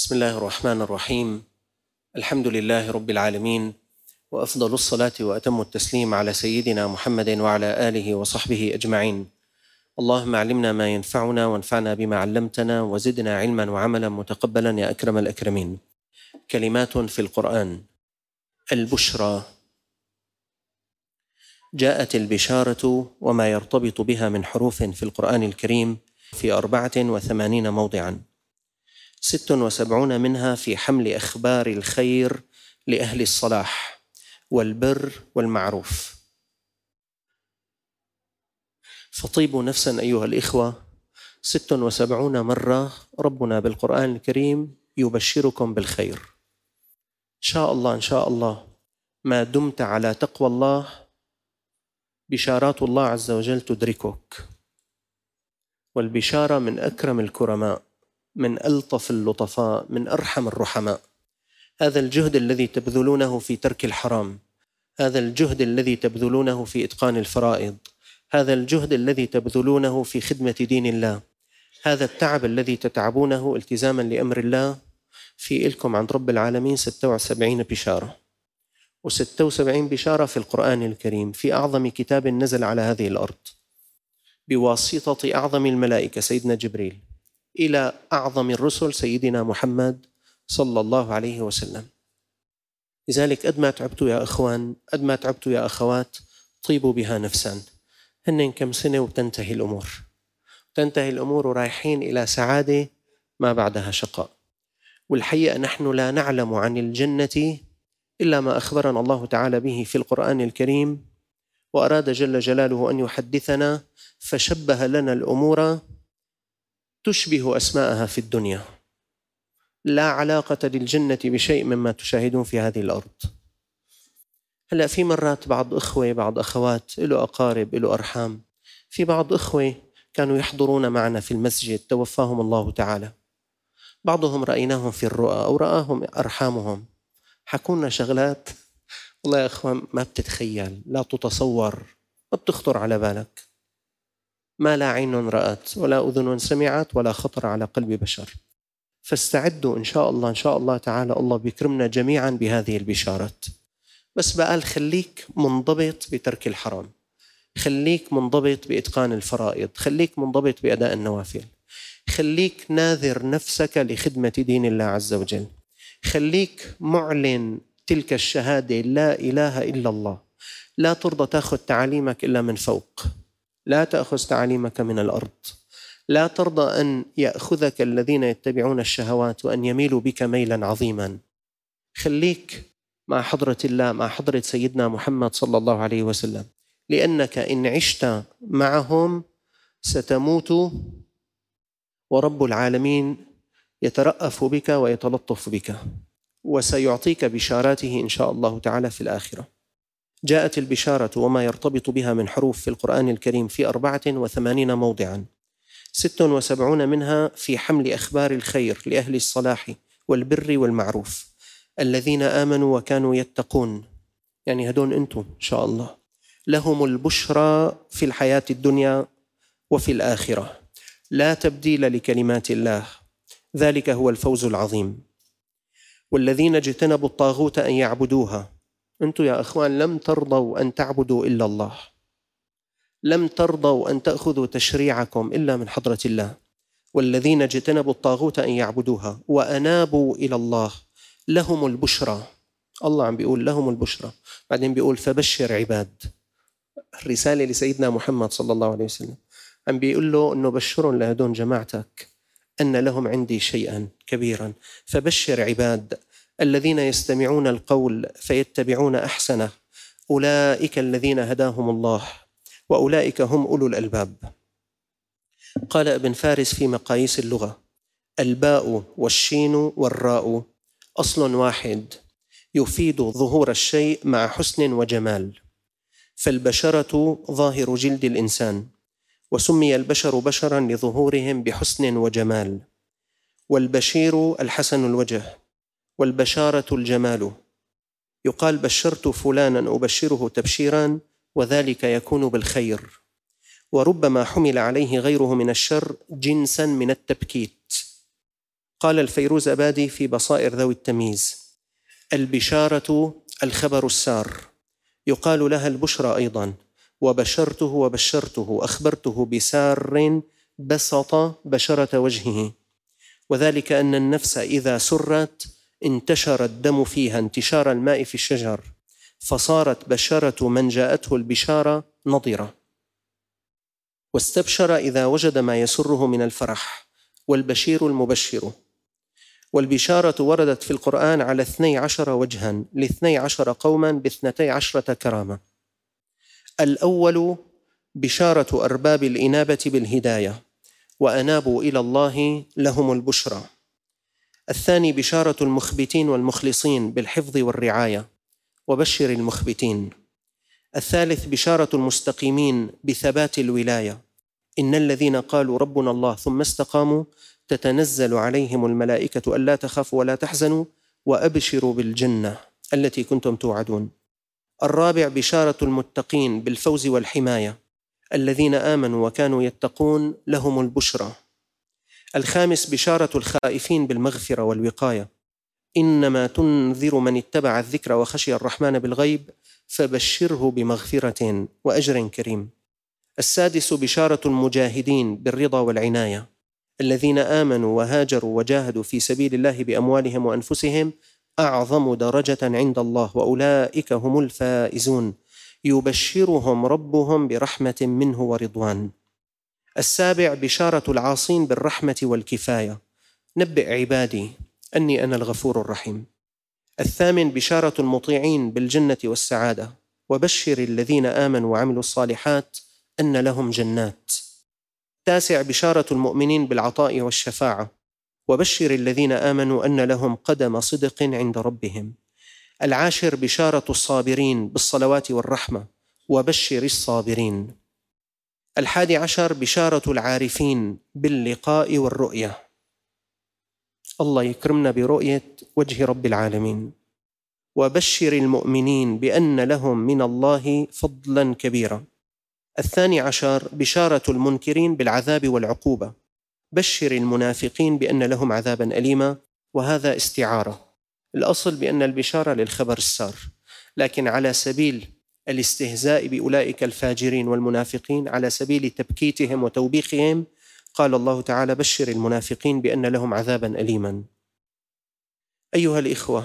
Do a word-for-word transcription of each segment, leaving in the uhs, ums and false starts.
بسم الله الرحمن الرحيم. الحمد لله رب العالمين، وأفضل الصلاة وأتم التسليم على سيدنا محمد وعلى آله وصحبه أجمعين. اللهم علمنا ما ينفعنا وانفعنا بما علمتنا وزدنا علما وعملا متقبلا يا أكرم الأكرمين. كلمات في القرآن. البشرى. جاءت البشارة وما يرتبط بها من حروف في القرآن الكريم في أربعة وثمانين موضعا، ست وسبعون منها في حمل أخبار الخير لأهل الصلاح والبر والمعروف. فطيبوا نفسا أيها الإخوة، ست وسبعون مرة ربنا بالقرآن الكريم يبشركم بالخير. إن شاء الله إن شاء الله ما دمت على تقوى الله بشارات الله عز وجل تدركك، والبشارة من أكرم الكرماء، من ألطف اللطفاء، من أرحم الرحماء. هذا الجهد الذي تبذلونه في ترك الحرام، هذا الجهد الذي تبذلونه في إتقان الفرائض، هذا الجهد الذي تبذلونه في خدمة دين الله، هذا التعب الذي تتعبونه التزاما لأمر الله، في إلكم عند رب العالمين ستة وسبعين بشارة، وستة وسبعين بشارة في القرآن الكريم، في أعظم كتاب نزل على هذه الأرض بواسطة أعظم الملائكة سيدنا جبريل إلى أعظم الرسل سيدنا محمد صلى الله عليه وسلم. لذلك قد ما تعبتوا يا أخوان، قد ما تعبتوا يا أخوات، طيبوا بها نفسا. هن كم سنة وتنتهي الأمور، تنتهي الأمور ورايحين إلى سعادة ما بعدها شقاء. والحقيقة نحن لا نعلم عن الجنة إلا ما أخبرنا الله تعالى به في القرآن الكريم، وأراد جل جلاله أن يحدثنا فشبه لنا الأمور تشبه أسماءها في الدنيا، لا علاقة للجنة بشيء مما تشاهدون في هذه الأرض. هلأ في مرات بعض أخوة بعض أخوات له أقارب له أرحام، في بعض أخوة كانوا يحضرون معنا في المسجد توفاهم الله تعالى، بعضهم رأيناهم في الرؤى أو رآهم أرحامهم، حكونا شغلات والله يا أخوان ما بتتخيل، لا تتصور، ما بتخطر على بالك، ما لا عين رأت ولا أذن سمعت ولا خطر على قلب بشر. فاستعدوا إن شاء الله إن شاء الله تعالى، الله بيكرمنا جميعا بهذه البشارات. بس بقى خليك منضبط بترك الحرام، خليك منضبط بإتقان الفرائض، خليك منضبط بأداء النوافل، خليك ناذر نفسك لخدمة دين الله عز وجل، خليك معلن تلك الشهادة لا إله إلا الله. لا ترضى تأخذ تعاليمك إلا من فوق، لا تأخذ تعاليمك من الأرض، لا ترضى أن يأخذك الذين يتبعون الشهوات وأن يميلوا بك ميلا عظيما. خليك مع حضرة الله، مع حضرة سيدنا محمد صلى الله عليه وسلم، لأنك إن عشت معهم ستموت ورب العالمين يترأف بك ويتلطف بك، وسيعطيك بشاراته إن شاء الله تعالى في الآخرة. جاءت البشارة وما يرتبط بها من حروف في القرآن الكريم في أربعة وثمانين موضعا، ست وسبعون منها في حمل أخبار الخير لأهل الصلاح والبر والمعروف الذين آمنوا وكانوا يتقون، يعني هدون أنتم إن شاء الله لهم البشرى في الحياة الدنيا وفي الآخرة، لا تبديل لكلمات الله، ذلك هو الفوز العظيم. والذين اجتنبوا الطاغوت أن يعبدوها، أنتم يا أخوان لم ترضوا أن تعبدوا إلا الله، لم ترضوا أن تأخذوا تشريعكم إلا من حضرة الله. والذين اجتنبوا الطاغوت أن يعبدوها وأنابوا إلى الله لهم البشرى. الله عم بيقول لهم البشرى، بعدين بيقول فبشر عباد. الرسالة لسيدنا محمد صلى الله عليه وسلم، عم بيقول له أنه بشر لهدون جماعتك أن لهم عندي شيئا كبيرا. فبشر عباد الذين يستمعون القول فيتبعون أحسنه، أولئك الذين هداهم الله وأولئك هم أولو الألباب. قال ابن فارس في مقاييس اللغة: الباء والشين والراء أصل واحد يفيد ظهور الشيء مع حسن وجمال، فالبشرة ظاهر جلد الإنسان، وسمي البشر بشرا لظهورهم بحسن وجمال، والبشير الحسن الوجه، والبشارة الجمال. يقال بشرت فلانا أبشره تبشيرا، وذلك يكون بالخير. وربما حمل عليه غيره من الشر جنسا من التبكيت، قال الفيروز أبادي في بصائر ذوي التمييز: البشارة الخبر السار، يقال لها البشرى أيضا، وبشرته وبشرته أخبرته بسار بسط بشرة وجهه، وذلك أن النفس إذا سرت انتشر الدم فيها انتشار الماء في الشجر، فصارت بشرة من جاءته البشارة نضرة، واستبشر إذا وجد ما يسره من الفرح، والبشير المبشر. والبشارة وردت في القرآن على اثني عشر وجها لاثني عشر قوما باثنتي عشرة كرامة. الأول بشارة أرباب الإنابة بالهداية وأنابوا إلى الله لهم البشرى. الثاني بشارة المخبتين والمخلصين بالحفظ والرعاية وبشر المخبتين. الثالث بشارة المستقيمين بثبات الولاية: إن الذين قالوا ربنا الله ثم استقاموا تتنزل عليهم الملائكة ألا تخافوا ولا تحزنوا وأبشروا بالجنة التي كنتم توعدون. الرابع بشارة المتقين بالفوز والحماية: الذين آمنوا وكانوا يتقون لهم البشرى. الخامس بشارة الخائفين بالمغفرة والوقاية: إنما تنذر من اتبع الذكر وخشي الرحمن بالغيب فبشره بمغفرة وأجر كريم. السادس بشارة المجاهدين بالرضا والعناية: الذين آمنوا وهاجروا وجاهدوا في سبيل الله بأموالهم وأنفسهم أعظم درجة عند الله وأولئك هم الفائزون، يبشرهم ربهم برحمة منه ورضوان. السابع بشارة العاصين بالرحمة والكفاية: نبئ عبادي أني أنا الغفور الرحيم. الثامن بشارة المطيعين بالجنة والسعادة: وبشر الذين آمنوا وعملوا الصالحات أن لهم جنات. التاسع بشارة المؤمنين بالعطاء والشفاعة: وبشر الذين آمنوا أن لهم قدم صدق عند ربهم. العاشر بشارة الصابرين بالصلوات والرحمة: وبشر الصابرين. الحادي عشر بشارة العارفين باللقاء والرؤية: الله يكرمنا برؤية وجه رب العالمين. وبشر المؤمنين بأن لهم من الله فضلا كبيرا. الثاني عشر بشارة المنكرين بالعذاب والعقوبة: بشر المنافقين بأن لهم عذابا أليما. وهذا استعارة، الأصل بأن البشارة للخبر السار، لكن على سبيل الاستهزاء بأولئك الفاجرين والمنافقين، على سبيل تبكيتهم وتوبيخهم، قال الله تعالى: بشر المنافقين بأن لهم عذابا أليما. أيها الإخوة،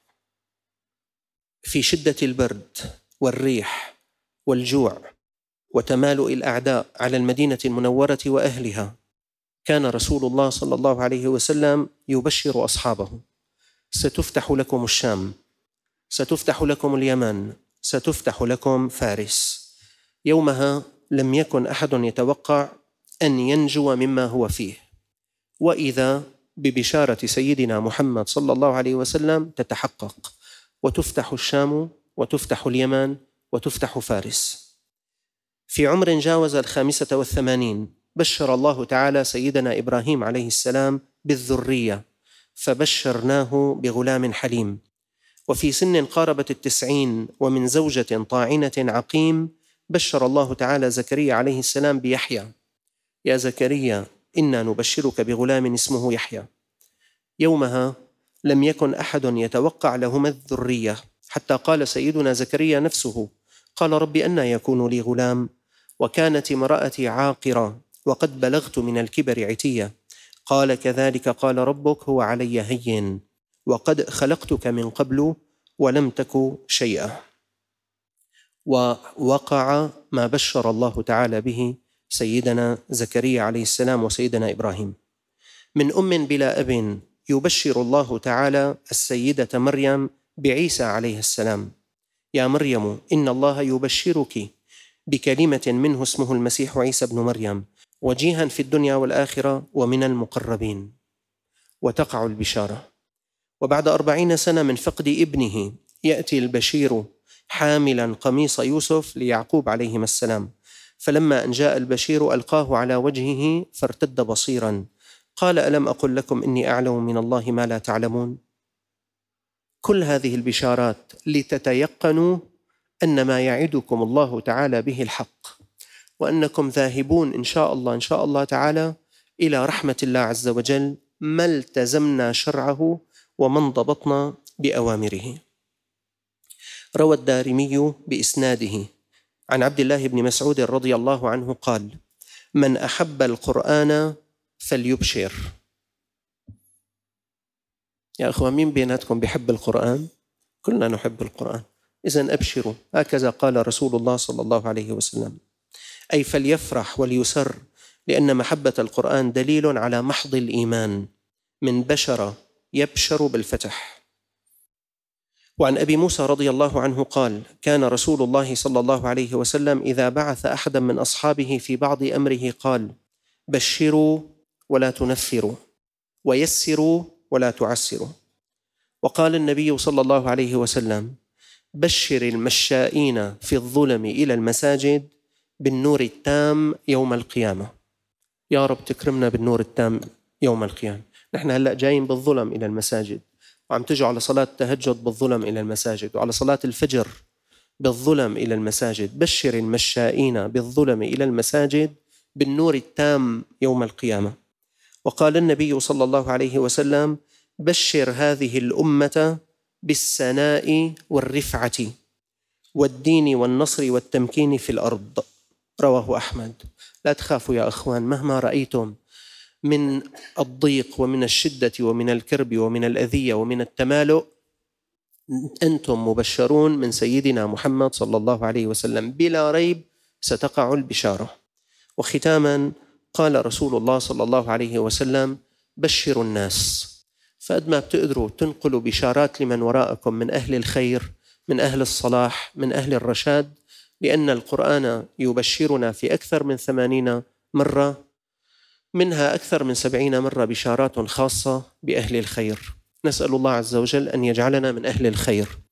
في شدة البرد والريح والجوع وتمالؤ الأعداء على المدينة المنورة وأهلها، كان رسول الله صلى الله عليه وسلم يبشر أصحابه: ستفتح لكم الشام، ستفتح لكم اليمن، ستفتح لكم فارس. يومها لم يكن أحد يتوقع أن ينجو مما هو فيه، وإذا ببشارة سيدنا محمد صلى الله عليه وسلم تتحقق، وتفتح الشام وتفتح اليمن وتفتح فارس. في عمر جاوز الخامسة والثمانين بشر الله تعالى سيدنا إبراهيم عليه السلام بالذرية، فبشرناه بغلام حليم. وفي سن قاربت التسعين ومن زوجة طاعنة عقيم بشر الله تعالى زكريا عليه السلام بيحيى: يا زكريا إنا نبشرك بغلام اسمه يحيى. يومها لم يكن أحد يتوقع لهما الذرية، حتى قال سيدنا زكريا نفسه: قال رب أنى يكون لي غلام وكانت امرأتي عاقرة وقد بلغت من الكبر عتيا. قال: كذلك قال ربك هو علي هين وقد خلقتك من قبل ولم تك شيئا. ووقع ما بشر الله تعالى به سيدنا زكريا عليه السلام وسيدنا إبراهيم. من أم بلا أب يبشر الله تعالى السيدة مريم بعيسى عليه السلام: يا مريم إن الله يبشرك بكلمة منه اسمه المسيح عيسى بن مريم وجيها في الدنيا والآخرة ومن المقربين. وتقع البشارة. وبعد أربعين سنة من فقد ابنه يأتي البشير حاملا قميص يوسف ليعقوب عليهما السلام، فلما أن جاء البشير ألقاه على وجهه فارتد بصيرا، قال: ألم أقل لكم إني أعلم من الله ما لا تعلمون؟ كل هذه البشارات لتتيقنوا أن ما يعدكم الله تعالى به الحق، وأنكم ذاهبون إن شاء الله إن شاء الله تعالى إلى رحمة الله عز وجل ما التزمنا شرعه وما انضبطنا بأوامره. روى الدارمي بإسناده عن عبد الله بن مسعود رضي الله عنه قال: من أحب القرآن فليبشر. يا أخوان، مين بيناتكم بيحب القرآن؟ كلنا نحب القرآن، إذن أبشروا. هكذا قال رسول الله صلى الله عليه وسلم، أي فليفرح وليسر، لأن محبة القرآن دليل على محض الإيمان، من بشر يبشر بالفتح. وعن أبي موسى رضي الله عنه قال: كان رسول الله صلى الله عليه وسلم إذا بعث أحدا من أصحابه في بعض أمره قال: بشروا ولا تنفروا، ويسروا ولا تعسروا. وقال النبي صلى الله عليه وسلم: بشر المشائين في الظلم إلى المساجد بالنور التام يوم القيامة. يا رب تكرمنا بالنور التام يوم القيامة. نحن هلأ جايين بالظلم إلى المساجد، وعم تجوا على صلاة التهجد بالظلم إلى المساجد، وعلى صلاة الفجر بالظلم إلى المساجد. بشر المشائين بالظلم إلى المساجد بالنور التام يوم القيامة. وقال النبي صلى الله عليه وسلم: بشر هذه الأمة بالسناء والرفعة والدين والنصر والتمكين في الأرض. رواه أحمد. لا تخافوا يا أخوان، مهما رأيتم من الضيق ومن الشدة ومن الكرب ومن الأذية ومن التمالؤ، أنتم مبشرون من سيدنا محمد صلى الله عليه وسلم، بلا ريب ستقع البشارة. وختاما، قال رسول الله صلى الله عليه وسلم: بشروا الناس. فقد ما بتقدروا تنقلوا بشارات لمن وراءكم من أهل الخير، من أهل الصلاح، من أهل الرشاد، لأن القرآن يبشرنا في أكثر من ثمانين مرة، منها أكثر من سبعين مرة بشارات خاصة بأهل الخير. نسأل الله عز وجل أن يجعلنا من أهل الخير.